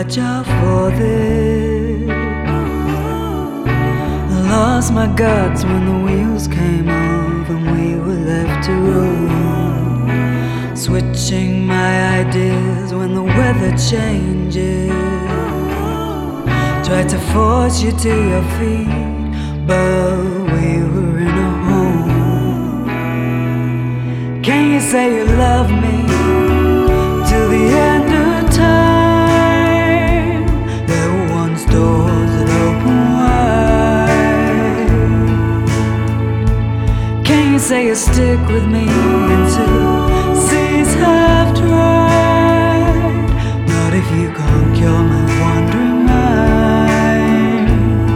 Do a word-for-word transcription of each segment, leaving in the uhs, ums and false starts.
watch out for this. I lost my guts when the wheels came off and we were left to roam, switching my ideas when the weather changes. Tried to force you to your feet, but we were in a home. Can you say you love me till the end of time? There were once doors that open wide. Can you say you stick with me until seas have dried? Not if you can't cure my wandering mind.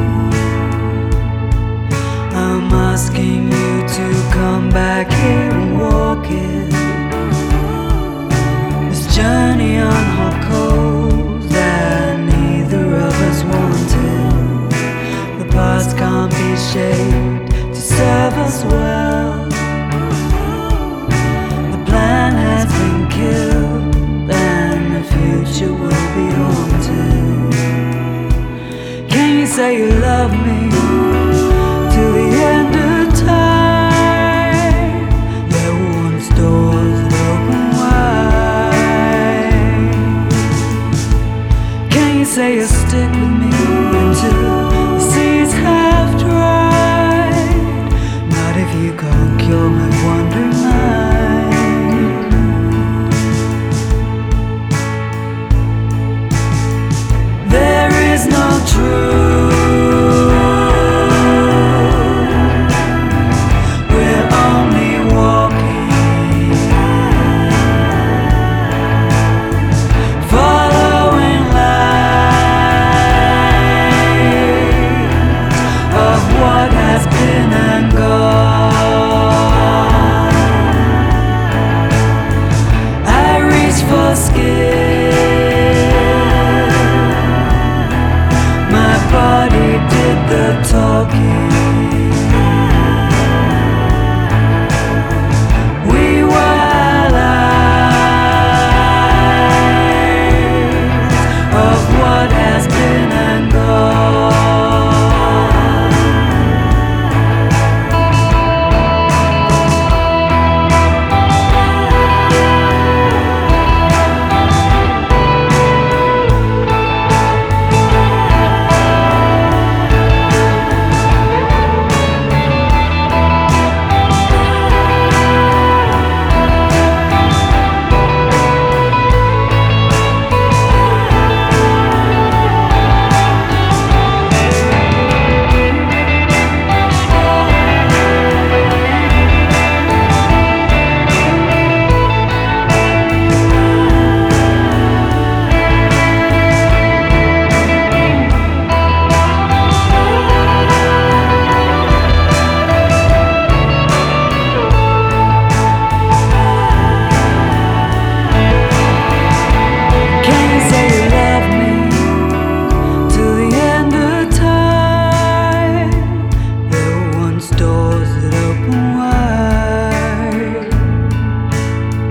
I'm asking you to come back here and walk it, this journey on hot coals that neither of us wanted. The past can't be shaped to serve us well. The plan has been killed and the future will be haunted. Can you say you love me till the end of time? There were once doors that open wide. Can you say you'll stick with me until the seas have dried? Not if you can't cure my wandering mind. There is no truth.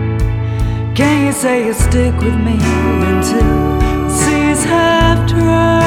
Can you say you'll stick with me until the seas have dried?